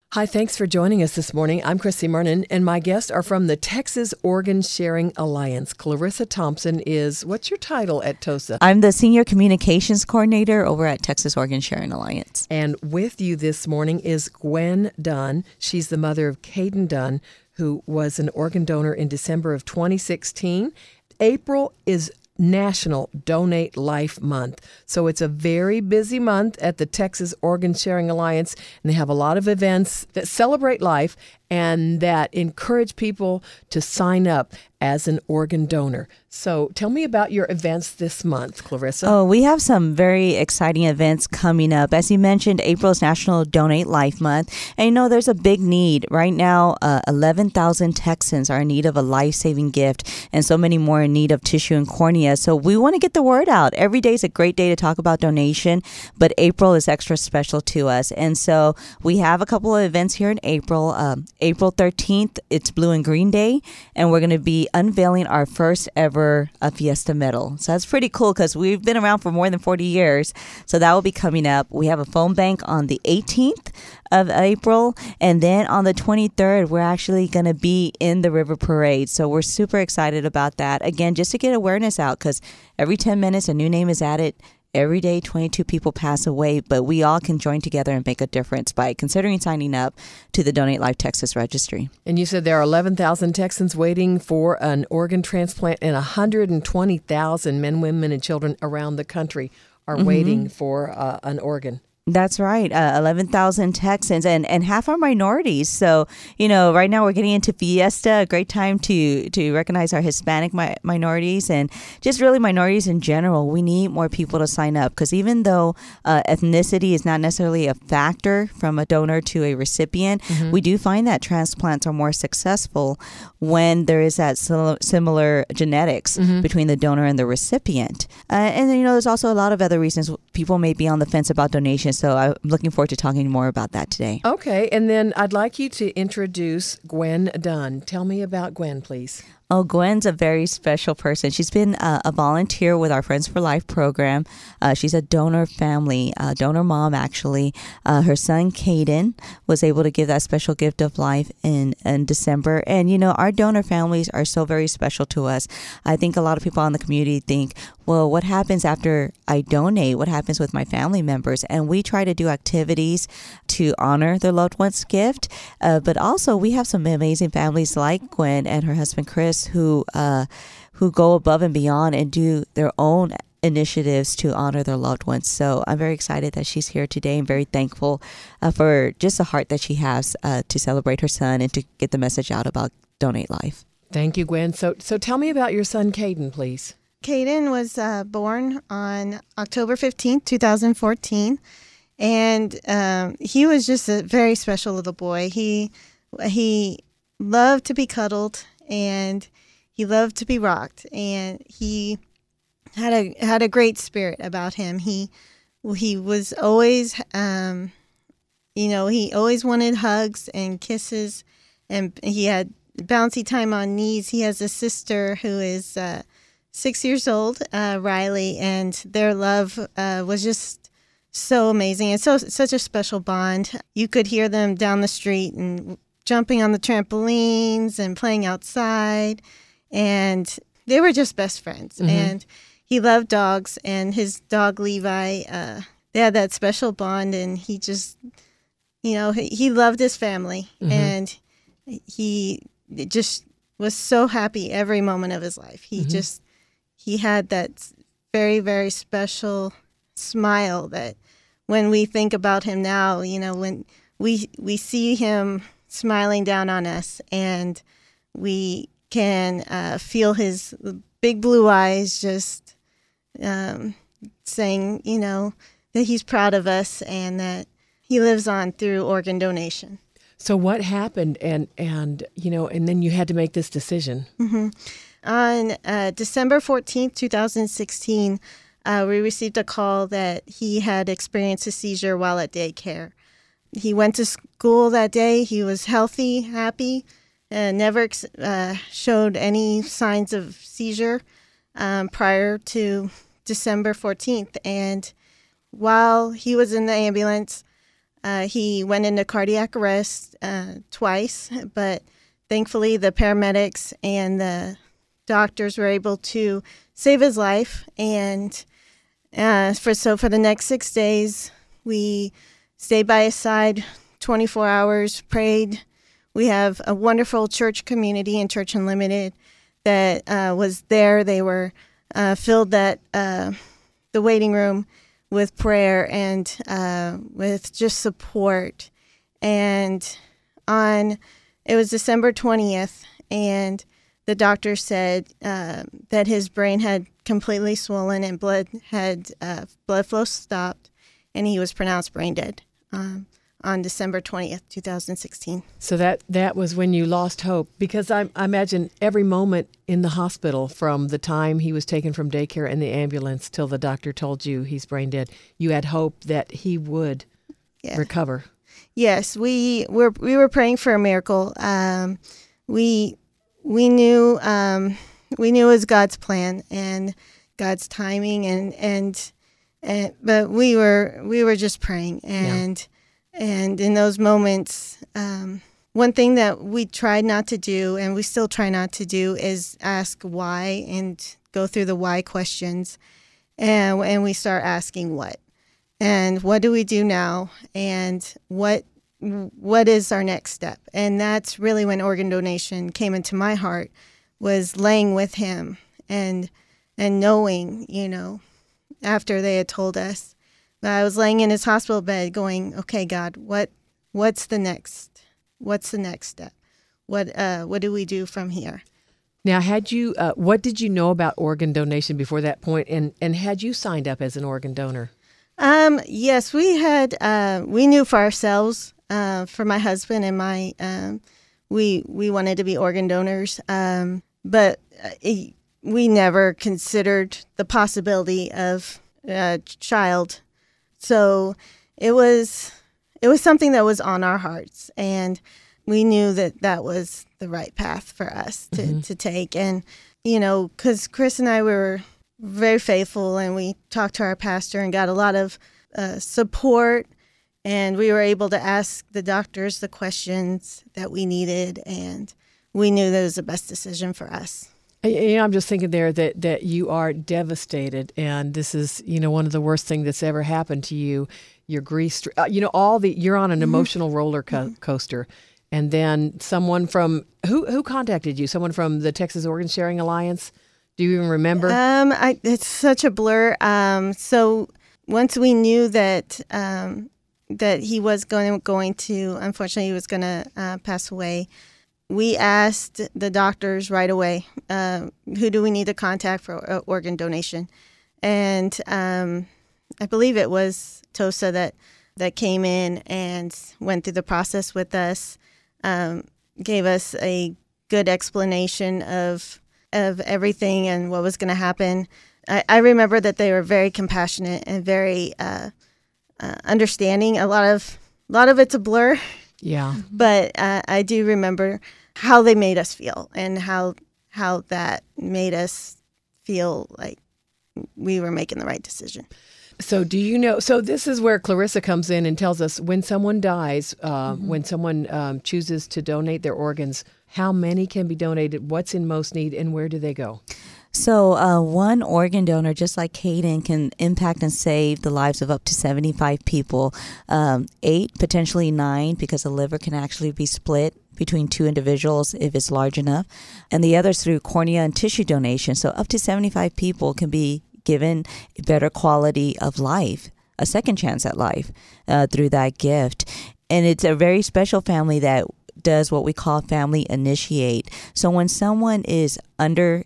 Hi, thanks for joining us this morning. I'm Chrissy Mernon, and my guests are from the Texas Organ Sharing Alliance. Clarissa Thompson is, what's your title at TOSA? I'm the Senior Communications Coordinator over at Texas Organ Sharing Alliance. And with you this morning is Gwen Dunn. She's the mother of Caden Dunn, who was an organ donor in December of 2016. April is National Donate Life Month. So it's a very busy month at the Texas Organ Sharing Alliance, and they have a lot of events that celebrate life and that encourage people to sign up as an organ donor. So tell me about your events this month, Clarissa. Oh, we have some very exciting events coming up. As you mentioned, April is National Donate Life Month. And you know, there's a big need. Right now, 11,000 Texans are in need of a life-saving gift, and so many more in need of tissue and cornea. So we want to get the word out. Every day is a great day to talk about donation, but April is extra special to us. And so we have a couple of events here in April. April 13th, it's Blue and Green Day, and we're going to be unveiling our first ever Fiesta medal. So that's pretty cool because we've been around for more than 40 years. So that will be coming up. We have a phone bank on the 18th of April, and then on the 23rd, we're actually going to be in the River Parade. So we're super excited about that. Again, just to get awareness out, because every 10 minutes a new name is added. Every day, 22 people pass away, but we all can join together and make a difference by considering signing up to the Donate Life Texas Registry. And you said there are 11,000 Texans waiting for an organ transplant, and 120,000 men, women, and children around the country are waiting for an organ. That's right. 11,000 Texans and half are minorities. So, you know, right now we're getting into Fiesta, a great time to recognize our Hispanic minorities and just really minorities in general. We need more people to sign up because even though ethnicity is not necessarily a factor from a donor to a recipient, we do find that transplants are more successful when there is that similar genetics between the donor and the recipient. And then, you know, there's also a lot of other reasons people may be on the fence about donations. So I'm looking forward to talking more about that today. Okay. And then I'd like you to introduce Gwen Dunn. Tell me about Gwen, please. Oh, Gwen's a very special person. She's been a volunteer with our Friends for Life program. She's a donor family, donor mom, actually. Her son, Caden, was able to give that special gift of life in December. And, you know, our donor families are so very special to us. I think a lot of people in the community think, well, what happens after I donate? What happens with my family members? And we try to do activities to honor their loved one's gift. But also, we have some amazing families like Gwen and her husband, Chris, who go above and beyond and do their own initiatives to honor their loved ones. So I'm very excited that she's here today and very thankful for just the heart that she has to celebrate her son and to get the message out about Donate Life. Thank you, Gwen. So tell me about your son, Caden, please. Caden was born on October 15th, 2014, and he was just a very special little boy. He loved to be cuddled, and he loved to be rocked, and he had a great spirit about him. He was always, he always wanted hugs and kisses, and he had bouncy time on knees. He has a sister who is 6 years old, Riley, and their love was just so amazing and such a special bond. You could hear them down the street and jumping on the trampolines and playing outside, and they were just best friends. And he loved dogs, and his dog Levi, they had that special bond, and he just, he loved his family, and he just was so happy every moment of his life. He had that very, very special smile that when we think about him now, when we see him smiling down on us, and we can feel his big blue eyes just saying, that he's proud of us and that he lives on through organ donation. So what happened, and then you had to make this decision? On December 14th, 2016, we received a call that he had experienced a seizure while at daycare. He went to school that day. He was healthy, happy, never showed any signs of seizure prior to December 14th. And while he was in the ambulance, He went into cardiac arrest twice, but thankfully the paramedics and the doctors were able to save his life. And for the next 6 days, we stayed by his side 24 hours, prayed. We have a wonderful church community in Church Unlimited that was there. They were filled the waiting room with prayer and with just support. And it was December 20th, and the doctor said that his brain had completely swollen and blood flow stopped, and he was pronounced brain dead on December 20th, 2016. So that was when you lost hope, because I imagine every moment in the hospital, from the time he was taken from daycare in the ambulance till the doctor told you he's brain dead, you had hope that he would recover. Yes, we were praying for a miracle. We knew it was God's plan and God's timing, but we were just praying and in those moments, one thing that we tried not to do, and we still try not to do, is ask why and go through the why questions, and we start asking what, and what do we do now, and what is our next step. And that's really when organ donation came into my heart, was laying with him and knowing, after they had told us. I was laying in his hospital bed going, okay, God, what's the next step? What do we do from here? Now, what did you know about organ donation before that point, and had you signed up as an organ donor? Yes, we had. We knew for ourselves, for my husband and my, we wanted to be organ donors, but we never considered the possibility of a child. So it was something that was on our hearts, and we knew that was the right path for us to take. And, because Chris and I were very faithful, and we talked to our pastor and got a lot of support, and we were able to ask the doctors the questions that we needed, and we knew that it was the best decision for us. I'm just thinking there that you are devastated, and this is, one of the worst things that's ever happened to you. Your grief, you're on an emotional roller coaster. And then someone from, who contacted you? Someone from the Texas Organ Sharing Alliance? Do you even remember? It's such a blur. So once we knew that he was going to, unfortunately, he was going to pass away, we asked the doctors right away, who do we need to contact for organ donation? And I believe it was TOSA that came in and went through the process with us, gave us a good explanation of everything and what was going to happen. I remember that they were very compassionate and very understanding. A lot of it's a blur. Yeah. But I do remember how they made us feel, and how that made us feel like we were making the right decision. So so this is where Clarissa comes in and tells us, when someone dies, when someone chooses to donate their organs, how many can be donated, what's in most need, and where do they go? So one organ donor, just like Caden, can impact and save the lives of up to 75 people, 8, potentially 9, because the liver can actually be split between 2 individuals if it's large enough, and the others through cornea and tissue donation. So up to 75 people can be given a better quality of life, a second chance at life through that gift. And it's a very special family that does what we call family initiate. So when someone is under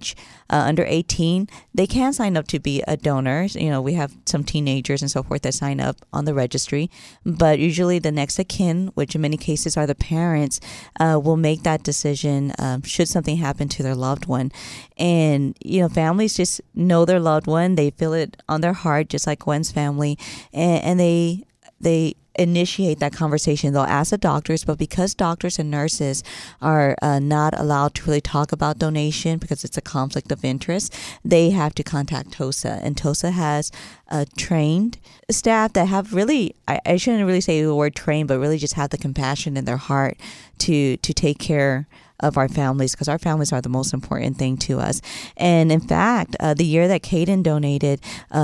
18, they can sign up to be a donor. We have some teenagers and so forth that sign up on the registry, but usually the next of kin, which in many cases are the parents, will make that decision should something happen to their loved one. And families just know their loved one. They feel it on their heart, just like Gwen's family, and they initiate that conversation. They'll ask the doctors, but because doctors and nurses are not allowed to really talk about donation because it's a conflict of interest, they have to contact TOSA. And TOSA has trained staff that have really, I shouldn't really say the word trained, but really just have the compassion in their heart to take care of our families, because our families are the most important thing to us. And in fact, the year that Caden donated,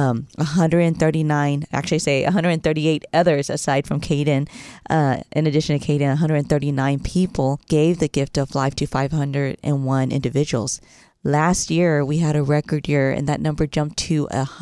138 others aside from Caden, in addition to Caden, 139 people gave the gift of life to 501 individuals. Last year, we had a record year, and that number jumped to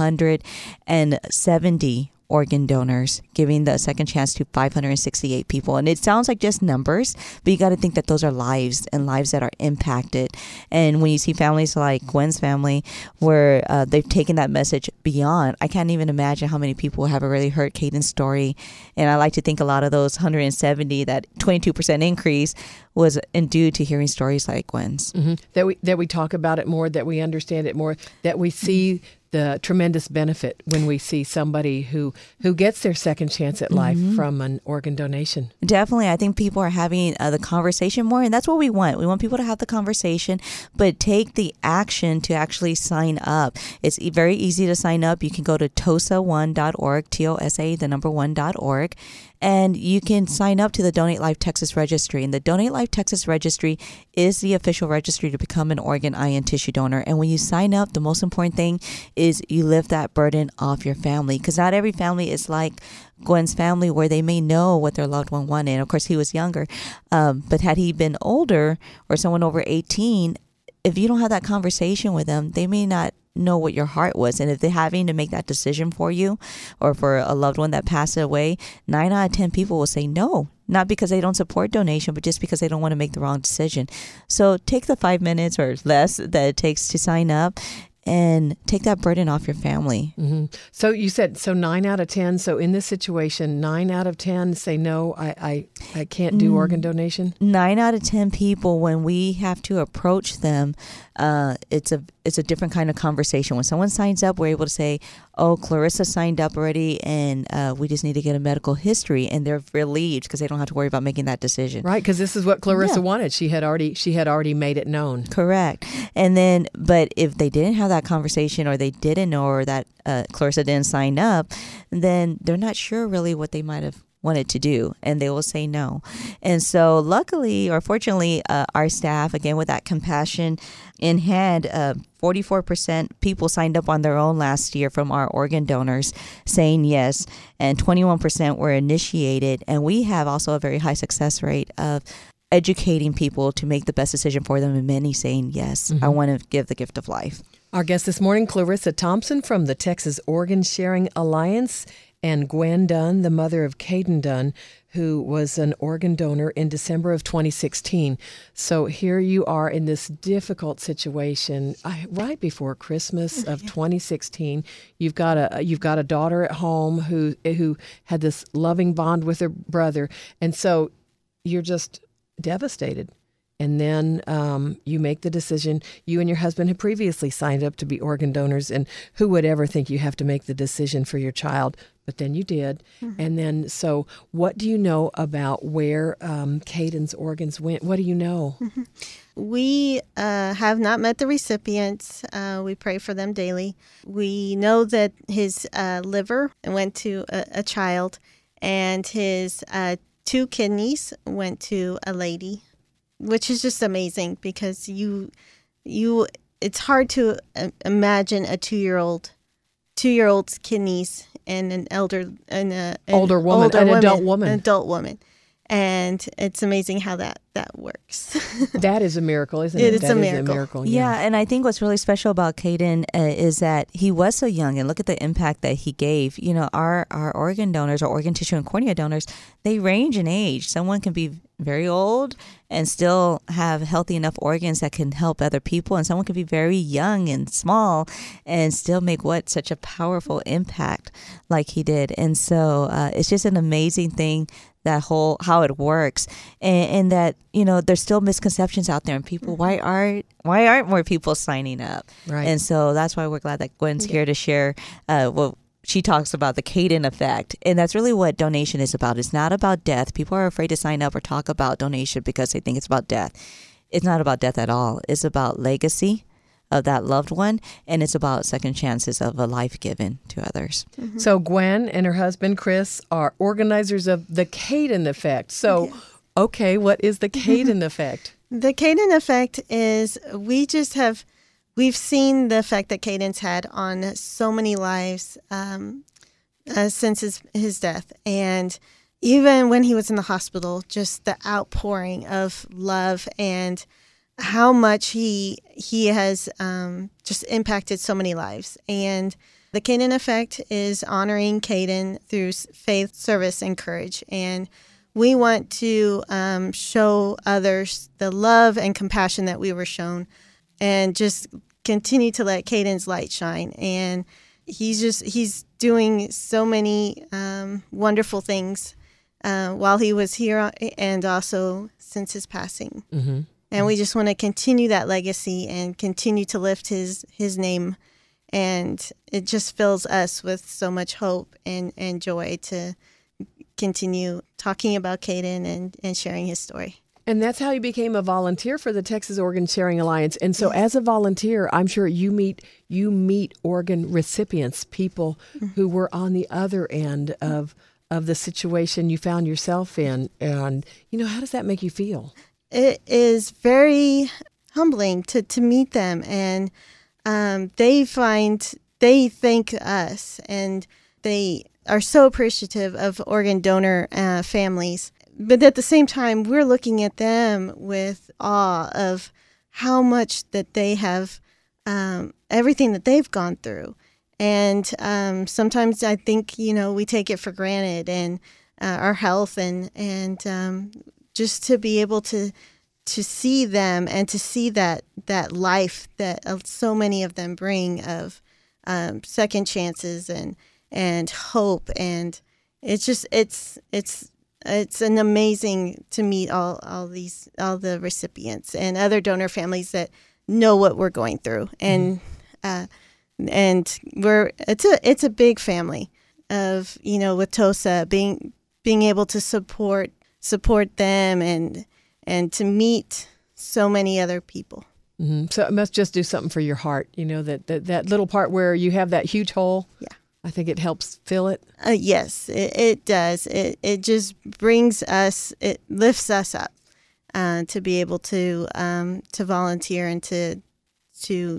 170 organ donors, giving the second chance to 568 people. And it sounds like just numbers, but you got to think that those are lives, and lives that are impacted. And when you see families like Gwen's family, where they've taken that message beyond, I can't even imagine how many people have already heard Caden's story. And I like to think a lot of those 170, that 22% increase was due to hearing stories like Gwen's. Mm-hmm. That we talk about it more, that we understand it more, that we see the tremendous benefit when we see somebody who gets their second chance at life from an organ donation. Definitely. I think people are having the conversation more, and that's what we want. We want people to have the conversation, but take the action to actually sign up. It's very easy to sign up. You can go to TOSA1.org, TOSA, the number 1.org, and you can sign up to the Donate Life Texas Registry. And the Donate Life Texas Registry is the official registry to become an organ, eye, and tissue donor. And when you sign up, the most important thing is you lift that burden off your family, because not every family is like Gwen's family, where they may know what their loved one wanted. And of course, he was younger. But had he been older, or someone over 18, if you don't have that conversation with them, they may not know what your heart was. And if they're having to make that decision for you, or for a loved one that passed away, 9 out of 10 people will say no. Not because they don't support donation, but just because they don't want to make the wrong decision. So take the 5 minutes or less that it takes to sign up, and take that burden off your family. Mm-hmm. So you said, 9 out of 10. So in this situation, 9 out of 10 say, no, I can't do organ donation? 9 out of 10 people, when we have to approach them, it's a different kind of conversation. When someone signs up, we're able to say, oh, Clarissa signed up already, and we just need to get a medical history. And they're relieved because they don't have to worry about making that decision. Right, because this is what Clarissa wanted. She had already made it known. Correct. And then, but if they didn't have that conversation, or they didn't know, or that Clarissa didn't sign up, then they're not sure really what they might have wanted to do, and they will say no. And so luckily, or fortunately, our staff, again, with that compassion in hand, 44% people signed up on their own last year from our organ donors saying yes, and 21% were initiated. And we have also a very high success rate of educating people to make the best decision for them, and many saying yes, I want to give the gift of life. Our guest this morning, Clarissa Thompson from the Texas Organ Sharing Alliance, and Gwen Dunn, the mother of Caden Dunn, who was an organ donor in December of 2016. So here you are in this difficult situation right before Christmas of 2016. You've got a daughter at home who had this loving bond with her brother, and so you're just devastated. And then you make the decision. You and your husband had previously signed up to be organ donors, and who would ever think you have to make the decision for your child? But then you did. And then, so what do you know about where Caden's organs went? What do you know? We have not met the recipients. We pray for them daily. We know that his liver went to a child, and his 2 kidneys went to a lady, which is just amazing, because it's hard to imagine a 2-year-old's kidneys and an adult woman. And it's amazing how that works. That is a miracle, isn't it? It's a miracle. Is a miracle. Yeah, and I think what's really special about Caden is that he was so young, and look at the impact that he gave. You know, our organ donors, or organ tissue and cornea donors, they range in age. Someone can be very old and still have healthy enough organs that can help other people, and someone can be very young and small and still make such a powerful impact like he did. And so it's just an amazing thing, how it works, and that, you know, there's still misconceptions out there, and people, why aren't more people signing up? Right. And so that's why we're glad that Gwen's here to share she talks about the Caden effect. And that's really what donation is about. It's not about death. People are afraid to sign up or talk about donation because they think it's about death. It's not about death at all. It's about legacy of that loved one, and it's about second chances of a life given to others. Mm-hmm. So Gwen and her husband, Chris, are organizers of the Caden effect. So, okay, what is the Caden effect? The Caden effect is we've seen the effect that Caden's had on so many lives since his death. And even when he was in the hospital, just the outpouring of love and how much he has just impacted so many lives. And the Caden effect is honoring Caden through faith, service, and courage. And we want to show others the love and compassion that we were shown, and just continue to let Caden's light shine. And he's doing so many wonderful things while he was here, and also since his passing. Mm-hmm. And we just want to continue that legacy and continue to lift his name. And it just fills us with so much hope and joy to continue talking about Caden and sharing his story. And that's how you became a volunteer for the Texas Organ Sharing Alliance. And so as a volunteer, I'm sure you meet organ recipients, people who were on the other end of the situation you found yourself in. And, how does that make you feel? It is very humbling to meet them, and they thank us, and they are so appreciative of organ donor families. But at the same time, we're looking at them with awe of how much that they have, everything that they've gone through. And sometimes I think, we take it for granted, and our health and just to be able to see them and to see that life that so many of them bring of second chances and hope, and it's an amazing to meet all the recipients and other donor families that know what we're going through, and it's a big family of with TOSA being able to support them and to meet so many other people. Mm-hmm. So it must just do something for your heart, that little part where you have that huge hole. Yeah. I think it helps fill it. Yes, it does. It just brings us, it lifts us up to be able to volunteer and to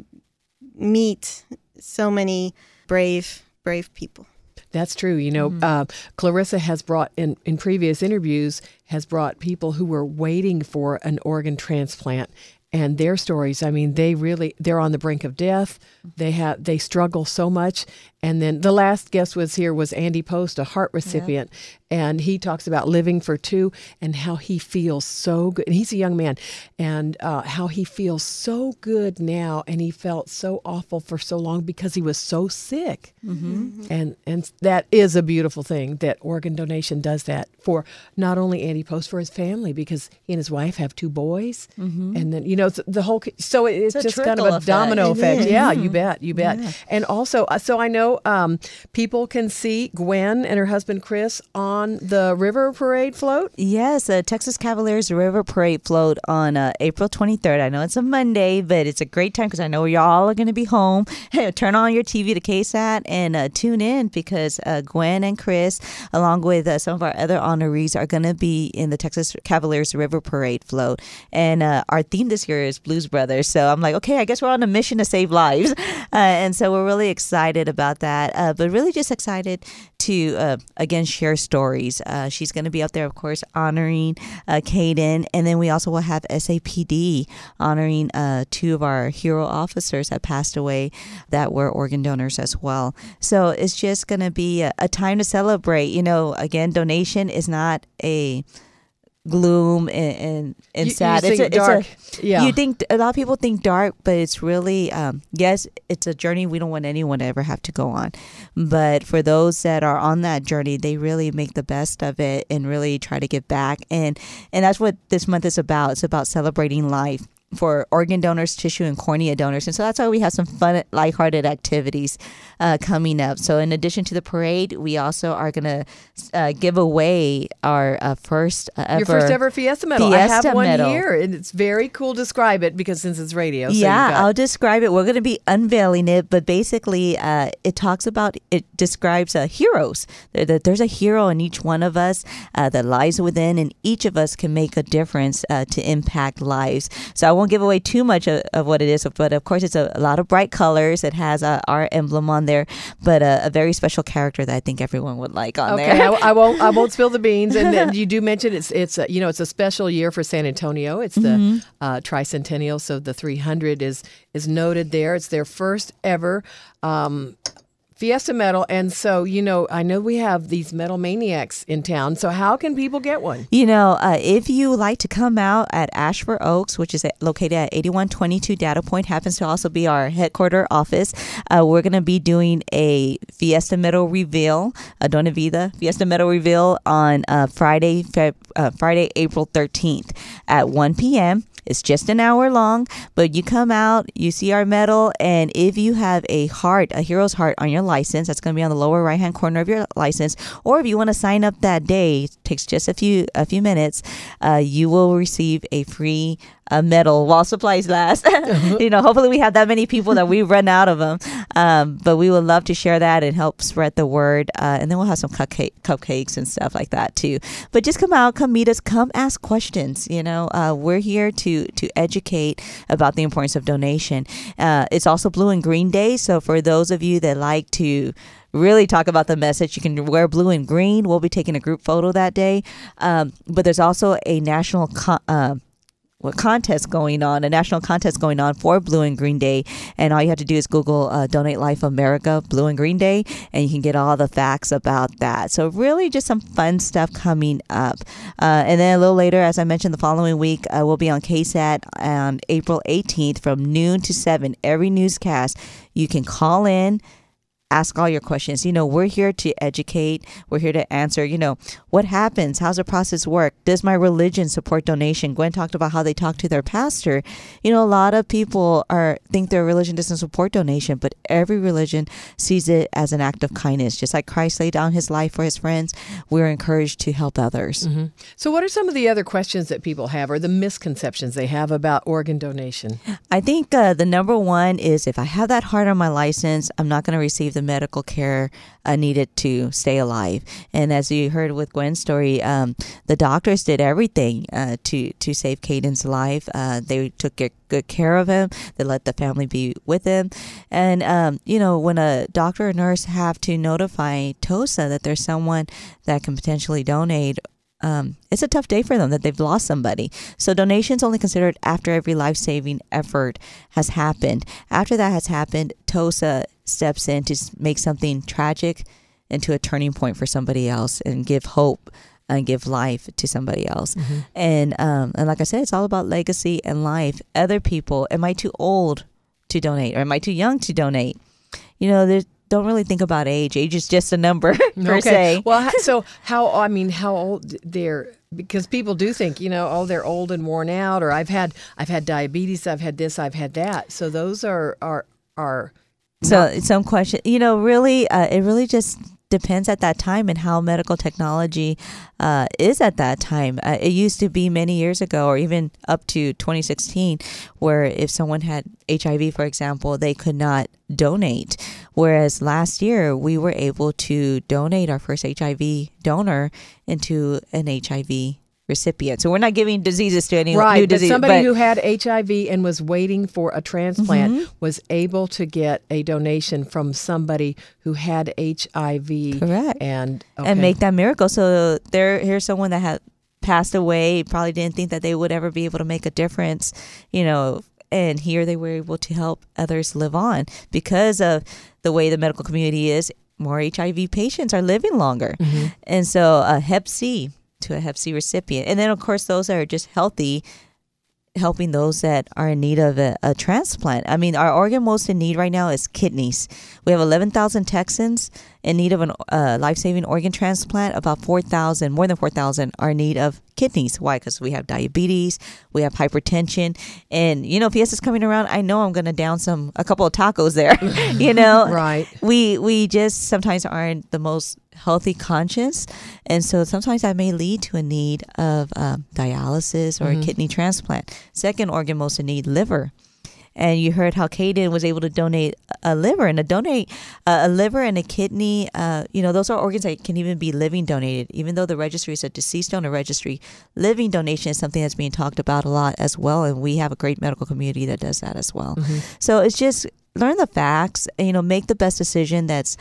meet so many brave people. That's true. Clarissa has brought in previous interviews, has brought people who were waiting for an organ transplant, and their stories. I mean, they're on the brink of death. They struggle so much. And then the last guest was Andy Post, a heart recipient, and he talks about living for two and how he feels so good. And he's a young man, and how he feels so good now, and he felt so awful for so long because he was so sick. Mm-hmm. And that is a beautiful thing that organ donation does that for not only Andy Post, for his family, because he and his wife have 2 boys, and then the whole. So it's just kind of a domino effect. Yeah, you bet. Yeah. And also, so I know people can see Gwen and her husband Chris on the River Parade float. Yes, Texas Cavaliers River Parade float on April 23rd. I know it's a Monday, but it's a great time because I know y'all are going to be home. Turn on your TV to KSAT and tune in, because Gwen and Chris, along with some of our other honorees, are going to be in the Texas Cavaliers River Parade float. And our theme this year is Blues Brothers. So I'm like, okay, I guess we're on a mission to save lives. And so we're really excited about that, but really just excited to, again, share stories. She's going to be up there, of course, honoring Caden. And then we also will have SAPD honoring 2 of our hero officers that passed away that were organ donors as well. So it's just going to be a time to celebrate. Again, donation is not a gloom and sad. It's dark. You think a lot of people think dark, but it's really yes, it's a journey we don't want anyone to ever have to go on. But for those that are on that journey, they really make the best of it and really try to give back. And that's what this month is about. It's about celebrating life. for organ donors, tissue and cornea donors. And so that's why we have some fun, lighthearted activities coming up. So in addition to the parade, we also are going to give away our first ever... Your first ever Fiesta medal. I have one here, and it's very cool. Describe it, because since it's radio. So I'll describe it. We're going to be unveiling it, but basically it describes heroes. There's a hero in each one of us that lies within, and each of us can make a difference to impact lives. So I won't give away too much of what it is, but of course it's a lot of bright colors. It has our emblem on there, but a very special character that I think everyone would like on there. Okay, I won't spill the beans. And then you do mention it's a special year for San Antonio. It's the tricentennial, so the 300 is noted there. It's their first ever Fiesta medal. And so, I know we have these medal maniacs in town. So how can people get one? If you like to come out at Ashford Oaks, which is located at 8122 Data Point, happens to also be our headquarter office. We're going to be doing a Fiesta medal reveal, a Dona Vida Fiesta medal reveal on Friday, April 13th at 1 p.m. It's just an hour long, but you come out, you see our medal, and if you have a hero's heart on your license, that's going to be on the lower right-hand corner of your license, or if you want to sign up that day, it takes just a few minutes, you will receive a free medal while supplies last. Hopefully we have that many people that we run out of them, but we would love to share that and help spread the word, and then we'll have some cupcakes and stuff like that too. But just come out, come meet us, come ask questions. We're here to educate about the importance of donation. It's also Blue and Green Day, so for those of you that like to really talk about the message, you can wear blue and green. We'll be taking a group photo that day, but there's also a national contest going on for Blue and Green Day, and all you have to do is Google Donate Life America Blue and Green Day, and you can get all the facts about that. So really just some fun stuff coming up, and then a little later, as I mentioned, the following week we'll be on KSAT on April 18th from noon to 7. Every newscast you can call in, ask all your questions. We're here to educate. We're here to answer, what happens? How's the process work? Does my religion support donation? Gwen talked about how they talk to their pastor. A lot of people think their religion doesn't support donation, but every religion sees it as an act of kindness. Just like Christ laid down his life for his friends, we're encouraged to help others. Mm-hmm. So what are some of the other questions that people have, or the misconceptions they have about organ donation? I think the number one is, if I have that heart on my license, I'm not going to receive the medical care needed to stay alive. And as you heard with Gwen's story, the doctors did everything to save Caden's life. They took good care of him. They let the family be with him. And, when a doctor or nurse have to notify TOSA that there's someone that can potentially donate, it's a tough day for them that they've lost somebody. So donation's only considered after every life-saving effort has happened. After that has happened, TOSA steps in to make something tragic into a turning point for somebody else and give hope and give life to somebody else. Mm-hmm. And like I said, it's all about legacy and life. Other people, am I too old to donate, or am I too young to donate? Don't really think about age. Age is just a number per se. Well, so how old they're, because people do think, they're old and worn out, or I've had diabetes, I've had this, I've had that. So those are so some question, really, it really just depends at that time and how medical technology is at that time. It used to be many years ago, or even up to 2016, where if someone had HIV, for example, they could not donate. Whereas last year, we were able to donate our first HIV donor into an HIV recipient. So we're not giving diseases to any new disease. Somebody who had HIV and was waiting for a transplant was able to get a donation from somebody who had HIV. Correct. And make that miracle. So here's someone that had passed away, probably didn't think that they would ever be able to make a difference, and here they were able to help others live on because of the way the medical community is. More HIV patients are living longer. Mm-hmm. And so Hep C to a Hep C recipient. And then, of course, those that are just healthy helping those that are in need of a transplant. I mean, our organ most in need right now is kidneys. We have 11,000 Texans in need of a life-saving organ transplant. About 4,000, more than 4,000 are in need of kidneys. Why? Because we have diabetes, we have hypertension, and Fiesta's coming around. I know I'm going to down a couple of tacos there. Right. We just sometimes aren't the most healthy conscience, and so sometimes that may lead to a need of dialysis or a kidney transplant. Second organ most in need, liver. And you heard how Caden was able to donate a liver, and a liver and a kidney. Those are organs that can even be living donated. Even though the registry is a deceased donor registry, living donation is something that's being talked about a lot as well. And we have a great medical community that does that as well. Mm-hmm. So it's just learn the facts. Make the best decision that's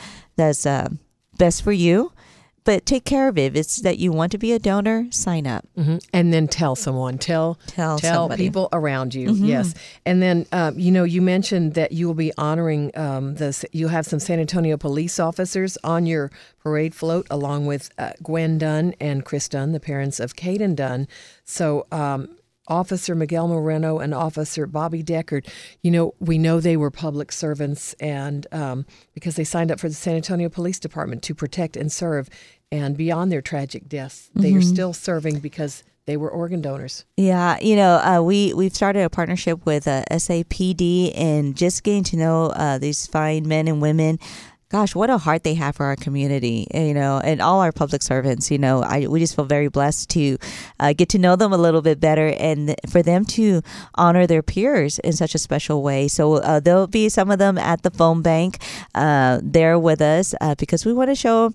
best for you. But take care of it. If it's that you want to be a donor, sign up. Mm-hmm. And then tell someone. Tell somebody. People around you. Mm-hmm. Yes. And then, you mentioned that you will be honoring you'll have some San Antonio police officers on your parade float, along with Gwen Dunn and Chris Dunn, the parents of Caden Dunn. So, Officer Miguel Moreno and Officer Bobby Deckard, we know they were public servants, and because they signed up for the San Antonio Police Department to protect and serve, and beyond their tragic deaths, they are still serving because they were organ donors. Yeah, we've started a partnership with SAPD, and just getting to know these fine men and women. Gosh, what a heart they have for our community, and all our public servants. We just feel very blessed to get to know them a little bit better, and for them to honor their peers in such a special way. So there'll be some of them at the phone bank there with us because we want to show,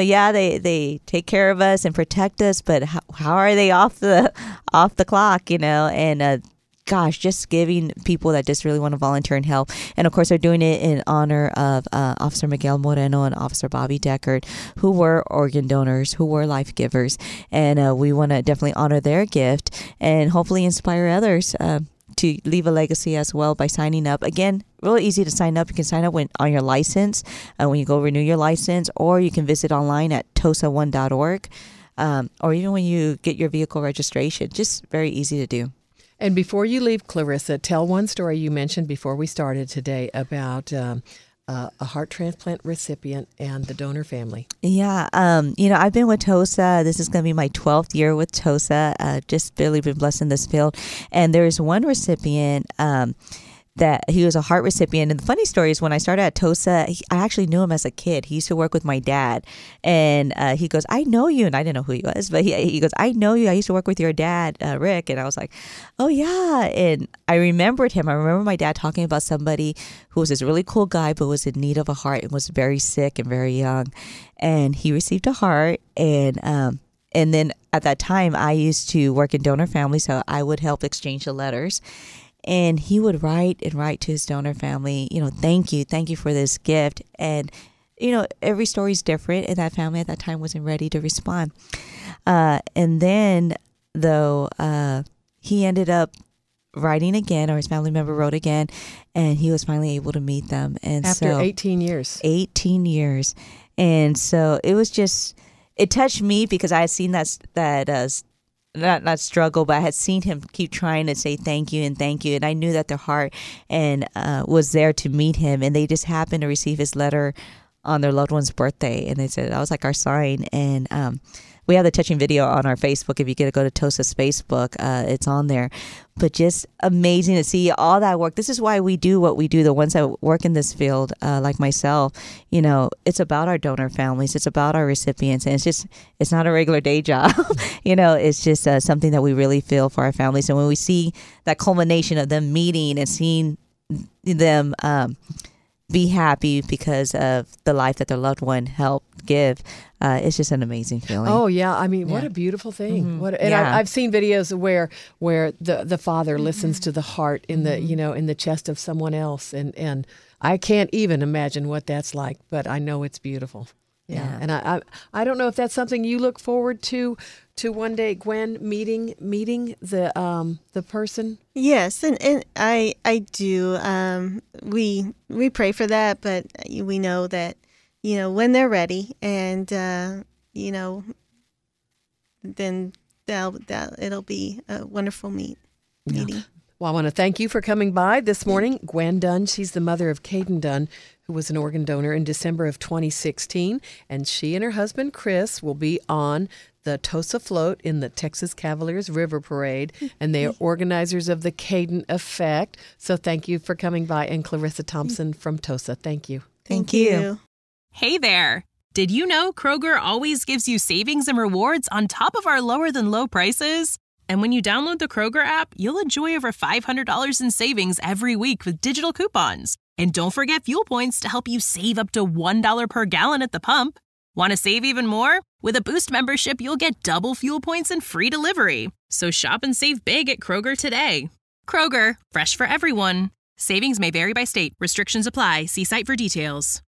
they take care of us and protect us, but how are they off the clock, and gosh, just giving people that just really want to volunteer and help. And of course, they're doing it in honor of Officer Miguel Moreno and Officer Bobby Deckard, who were organ donors, who were life givers. And we want to definitely honor their gift and hopefully inspire others to leave a legacy as well by signing up. Again, really easy to sign up. You can sign up on your license when you go renew your license, or you can visit online at tosa1.org, or even when you get your vehicle registration. Just very easy to do. And before you leave, Clarissa, tell one story you mentioned before we started today about a heart transplant recipient and the donor family. Yeah. I've been with TOSA. This is going to be my 12th year with TOSA. Just really been blessed in this field. And there's one recipient that he was a heart recipient. And the funny story is when I started at TOSA, I actually knew him as a kid. He used to work with my dad. And he goes, I know you. And I didn't know who he was, but he goes, I know you. I used to work with your dad, Rick. And I was like, oh, yeah. And I remembered him. I remember my dad talking about somebody who was this really cool guy, but was in need of a heart and was very sick and very young. And he received a heart. And then at that time, I used to work in donor family, so I would help exchange the letters. And he would write to his donor family, thank you for this gift. And, every story is different. And that family at that time wasn't ready to respond. And then, though, he ended up writing again, or his family member wrote again, and he was finally able to meet them. And after 18 years. 18 years. And so it was just, it touched me because I had seen that not struggle, but I had seen him keep trying to say thank you, and I knew that their heart and was there to meet him, and they just happened to receive his letter on their loved one's birthday, and they said that was like our sign. And we have the touching video on our Facebook. If you get to go to TOSA's Facebook, it's on there. But just amazing to see all that work. This is why we do what we do. The ones that work in this field, like myself, it's about our donor families. It's about our recipients. And it's not a regular day job. It's just something that we really feel for our families. And when we see that culmination of them meeting and seeing them be happy because of the life that their loved one helped give, it's just an amazing feeling. Oh yeah, I mean, what a beautiful thing! Mm-hmm. I've seen videos where the father listens to the heart in the in the chest of someone else, and I can't even imagine what that's like, but I know it's beautiful. Yeah, and I don't know if that's something you look forward to one day, Gwen, meeting the person. Yes, and I do. We pray for that, but we know that when they're ready, and then it'll be a wonderful meet. meeting. Well, I want to thank you for coming by this morning. Gwen Dunn, she's the mother of Caden Dunn, who was an organ donor in December of 2016. And she and her husband, Chris, will be on the TOSA float in the Texas Cavaliers River Parade. And they are organizers of the Caden Effect. So thank you for coming by. And Clarissa Thompson from TOSA, thank you. Thank you. Hey there. Did you know Kroger always gives you savings and rewards on top of our lower than low prices? And when you download the Kroger app, you'll enjoy over $500 in savings every week with digital coupons. And don't forget fuel points to help you save up to $1 per gallon at the pump. Want to save even more? With a Boost membership, you'll get double fuel points and free delivery. So shop and save big at Kroger today. Kroger, fresh for everyone. Savings may vary by state. Restrictions apply. See site for details.